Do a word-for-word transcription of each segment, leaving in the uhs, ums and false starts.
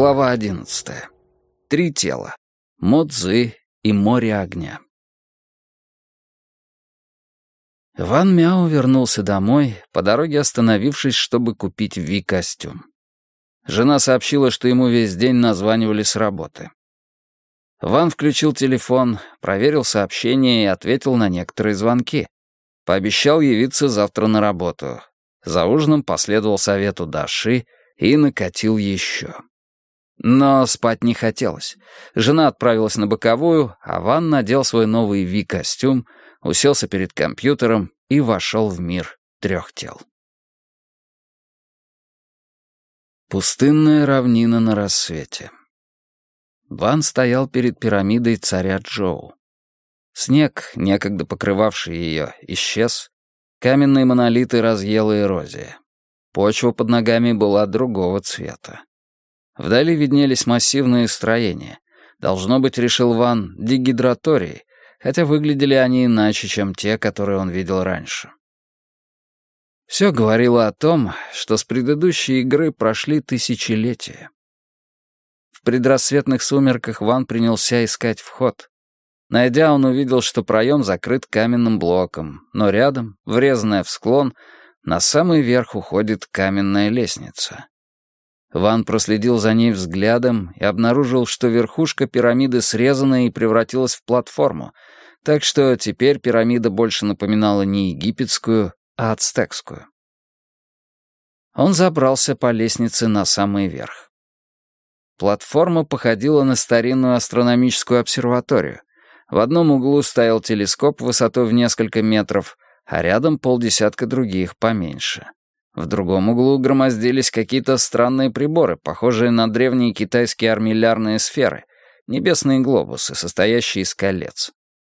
Глава одиннадцатая. Три тела. Мо-Цзы и море огня. Ван Мяо вернулся домой, по дороге остановившись, чтобы купить Ви-костюм. Жена сообщила, что ему весь день названивали с работы. Ван включил телефон, проверил сообщения и ответил на некоторые звонки. Пообещал явиться завтра на работу. За ужином последовал совету Даши и накатил еще. Но спать не хотелось. Жена отправилась на боковую, а Ван надел свой новый Ви-костюм, уселся перед компьютером и вошел в мир трех тел. Пустынная равнина на рассвете. Ван стоял перед пирамидой царя Джоу. Снег, некогда покрывавший ее, исчез. Каменные монолиты разъела эрозия. Почва под ногами была другого цвета. Вдали виднелись массивные строения. Должно быть, решил Ван, дегидратории, хотя выглядели они иначе, чем те, которые он видел раньше. Все говорило о том, что с предыдущей игры прошли тысячелетия. В предрассветных сумерках Ван принялся искать вход. Найдя, он увидел, что проем закрыт каменным блоком, но рядом, врезанная в склон, на самый верх уходит каменная лестница. Ван проследил за ней взглядом и обнаружил, что верхушка пирамиды срезана и превратилась в платформу, так что теперь пирамида больше напоминала не египетскую, а ацтекскую. Он забрался по лестнице на самый верх. Платформа походила на старинную астрономическую обсерваторию. В одном углу стоял телескоп высотой в несколько метров, а рядом полдесятка других поменьше. В другом углу громоздились какие-то странные приборы, похожие на древние китайские армиллярные сферы, небесные глобусы, состоящие из колец.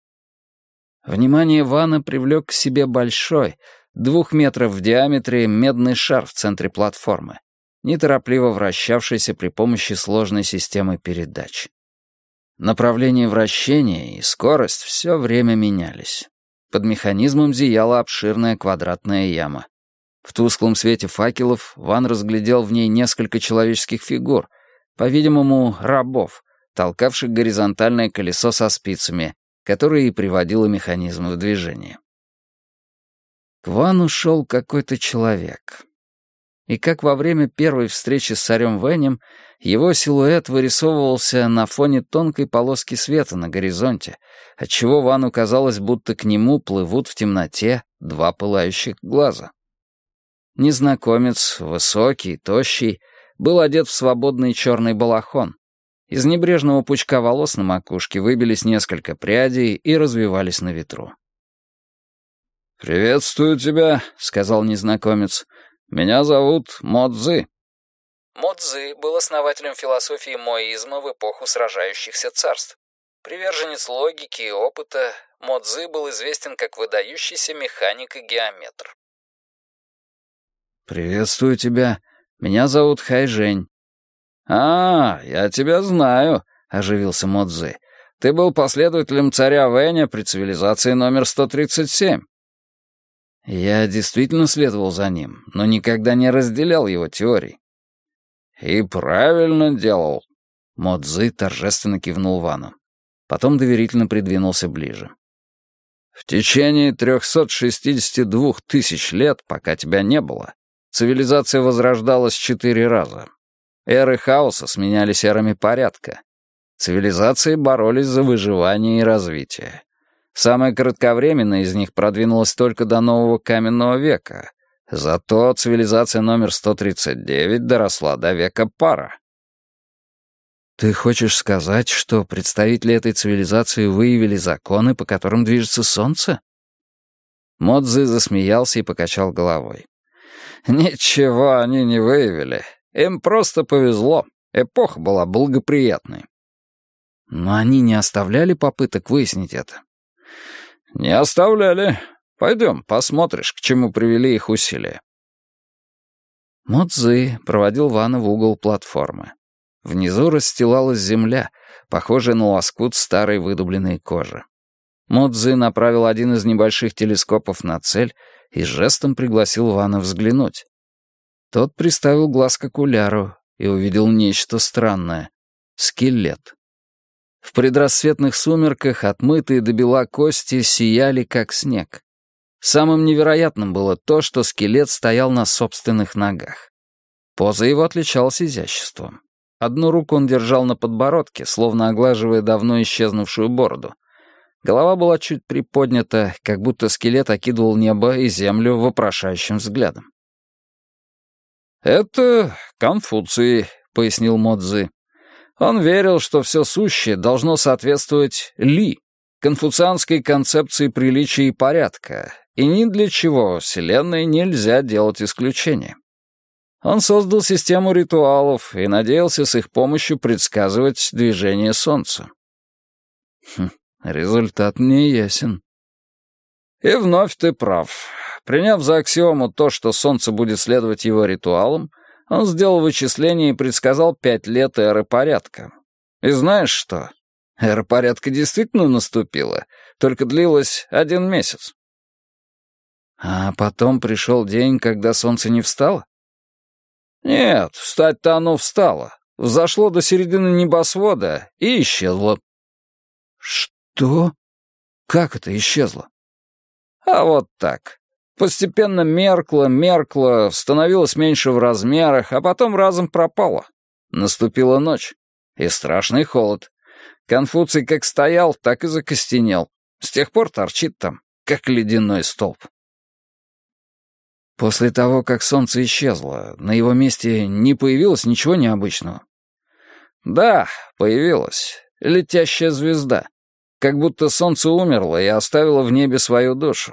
Внимание Вана привлек к себе большой, двух метров в диаметре, медный шар в центре платформы, неторопливо вращавшийся при помощи сложной системы передач. Направление вращения и скорость все время менялись. Под механизмом зияла обширная квадратная яма. В тусклом свете факелов Ван разглядел в ней несколько человеческих фигур, по-видимому, рабов, толкавших горизонтальное колесо со спицами, которое и приводило механизм в движение. К Вану шел какой-то человек. И как во время первой встречи с царем Вэнем, его силуэт вырисовывался на фоне тонкой полоски света на горизонте, отчего Вану казалось, будто к нему плывут в темноте два пылающих глаза. Незнакомец, высокий, тощий, был одет в свободный черный балахон. Из небрежного пучка волос на макушке выбились несколько прядей и развивались на ветру. «Приветствую тебя», — сказал незнакомец. «Меня зовут Мо-Цзы». Мо-Цзы был основателем философии моизма в эпоху сражающихся царств. Приверженец логики и опыта, Мо-Цзы был известен как выдающийся механик и геометр. «Приветствую тебя. Меня зовут Хайжень». «А, я тебя знаю», — оживился Мо-Цзы. «Ты был последователем царя Вэня при цивилизации номер сто тридцать семь». Я действительно следовал за ним, но никогда не разделял его теорий. «И правильно делал», — Мо-Цзы торжественно кивнул Вану. Потом доверительно придвинулся ближе. «В течение трехсот шестидесяти двух тысяч лет, пока тебя не было, цивилизация возрождалась четыре раза. Эры хаоса сменялись эрами порядка. Цивилизации боролись за выживание и развитие. Самая кратковременная из них продвинулась только до нового каменного века. Зато цивилизация номер сто тридцать девять доросла до века пара». «Ты хочешь сказать, что представители этой цивилизации выявили законы, по которым движется Солнце?» Мо-Цзы засмеялся и покачал головой. «Ничего они не выявили. Им просто повезло. Эпоха была благоприятной». «Но они не оставляли попыток выяснить это?» «Не оставляли. Пойдем, посмотришь, к чему привели их усилия». Мо-Цзы проводил Вана в угол платформы. Внизу расстилалась земля, похожая на лоскут старой выдубленной кожи. Мо-Цзы направил один из небольших телескопов на цель и жестом пригласил Вана взглянуть. Тот приставил глаз к окуляру и увидел нечто странное — скелет. В предрассветных сумерках отмытые до бела кости сияли, как снег. Самым невероятным было то, что скелет стоял на собственных ногах. Поза его отличалась изяществом. Одну руку он держал на подбородке, словно оглаживая давно исчезнувшую бороду. Голова была чуть приподнята, как будто скелет окидывал небо и землю вопрошающим взглядом. «Это Конфуций», — пояснил Мо Цзы. «Он верил, что все сущее должно соответствовать Ли, конфуцианской концепции приличия и порядка, и ни для чего во Вселенной нельзя делать исключения. Он создал систему ритуалов и надеялся с их помощью предсказывать движение Солнца». Хм, результат не ясен. «И вновь ты прав. Приняв за аксиому то, что Солнце будет следовать его ритуалам, он сделал вычисление и предсказал пять лет эры порядка. И знаешь что? Эра порядка действительно наступила, только длилась один месяц». «А потом пришел день, когда Солнце не встало?» «Нет, встать-то оно встало. Взошло до середины небосвода и исчезло». «Что? Как это исчезло?» «А вот так. Постепенно меркло, меркло, становилось меньше в размерах, а потом разом пропало. Наступила ночь. И страшный холод. Конфуций как стоял, так и закостенел. С тех пор торчит там, как ледяной столб». «После того, как солнце исчезло, на его месте не появилось ничего необычного?» «Да, появилась. Летящая звезда. Как будто солнце умерло и оставило в небе свою душу».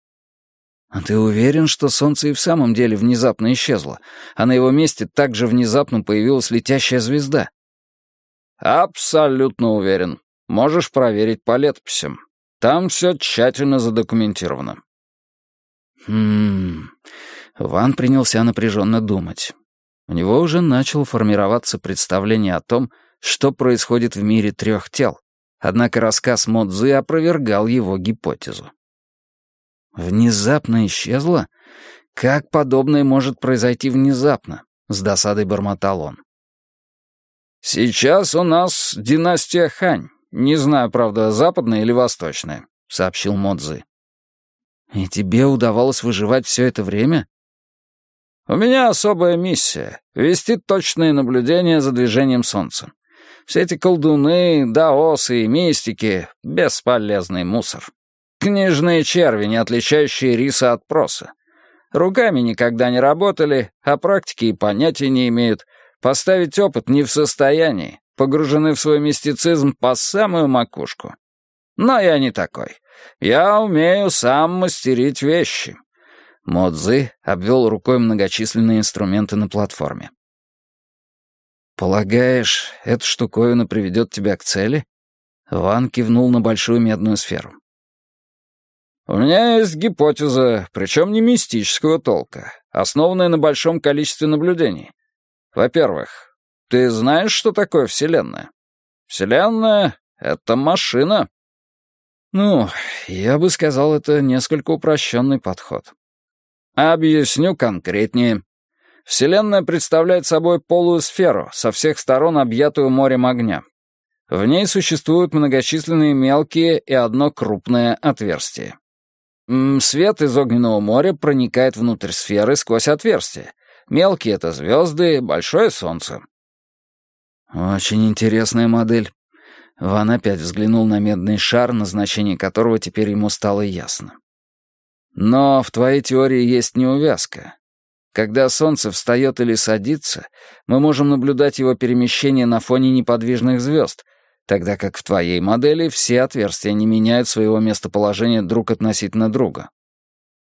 «А ты уверен, что солнце и в самом деле внезапно исчезло, а на его месте также внезапно появилась летящая звезда?» «Абсолютно уверен. Можешь проверить по летописям. Там все тщательно задокументировано». Хм... Ван принялся напряженно думать. У него уже начало формироваться представление о том, что происходит в мире трех тел, однако рассказ Мо Цзы опровергал его гипотезу. «Внезапно исчезло? Как подобное может произойти внезапно?» — с досадой бормотал он. «Сейчас у нас династия Хань. Не знаю, правда, западная или восточная», — сообщил Мо Цзы. «И тебе удавалось выживать все это время?» «У меня особая миссия — вести точные наблюдения за движением Солнца. Все эти колдуны, даосы и мистики — бесполезный мусор. Книжные черви, не отличающие риса от проса. Руками никогда не работали, а практики и понятия не имеют. Поставить опыт не в состоянии, погружены в свой мистицизм по самую макушку. Но я не такой. Я умею сам мастерить вещи». Мо Цзы обвел рукой многочисленные инструменты на платформе. «Полагаешь, эта штуковина приведет тебя к цели?» Ван кивнул на большую медную сферу. «У меня есть гипотеза, причем не мистического толка, основанная на большом количестве наблюдений. Во-первых, ты знаешь, что такое Вселенная? Вселенная — это машина». «Ну, я бы сказал, это несколько упрощенный подход». «Объясню конкретнее. Вселенная представляет собой полую сферу, со всех сторон объятую морем огня. В ней существуют многочисленные мелкие и одно крупное отверстие. Свет из огненного моря проникает внутрь сферы сквозь отверстие. Мелкие — это звезды, большое — солнце». «Очень интересная модель». Ван опять взглянул на медный шар, назначение которого теперь ему стало ясно. «Но в твоей теории есть неувязка. Когда Солнце встает или садится, мы можем наблюдать его перемещение на фоне неподвижных звезд, тогда как в твоей модели все отверстия не меняют своего местоположения друг относительно друга».